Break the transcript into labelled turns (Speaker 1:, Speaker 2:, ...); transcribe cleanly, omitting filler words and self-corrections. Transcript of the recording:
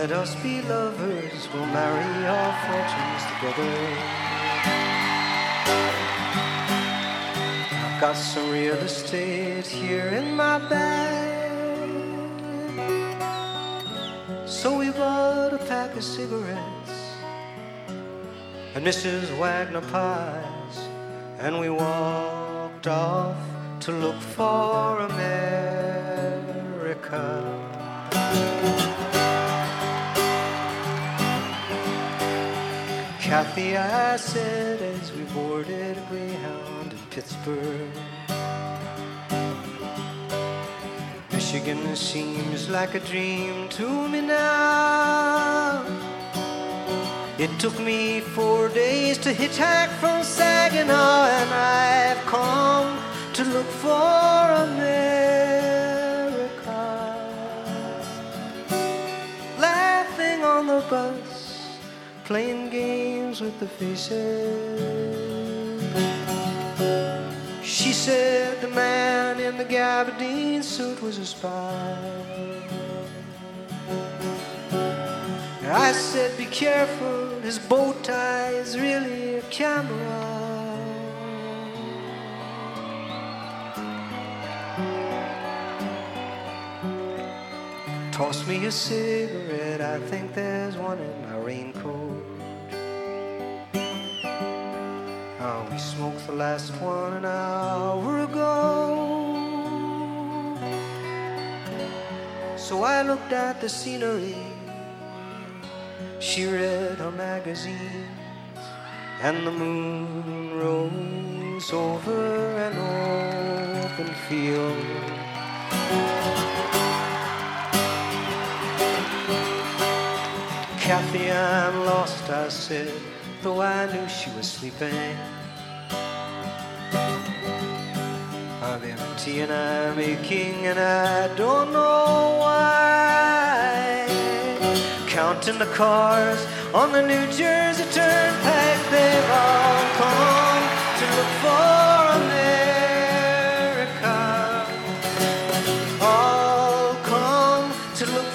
Speaker 1: let us be lovers, we'll marry our fortunes together. I've got some real estate here in my bag, so we bought a pack of cigarettes and Mrs. Wagner pies, and we walked off to look for America. Kathy, I said as we boarded a Greyhound in Pittsburgh, Michigan seems like a dream to me now. It took me 4 days to hitchhike from Saginaw, and I've come to look for America. Laughing on the bus, playing games with the faces. She said the man in the gabardine suit was a spy. I said, be careful, his bow tie is really a camera. Toss me a cigarette, I think there's one in my raincoat. Oh, we smoked the last one an hour ago. So I looked at the scenery. She read her magazines, and the moon rose over an open field. Kathy, I'm lost, I said, though I knew she was sleeping. I'm empty and I'm aching, and I don't know why. Counting the cars on the New Jersey Turnpike, they've all come to look for America. All come to look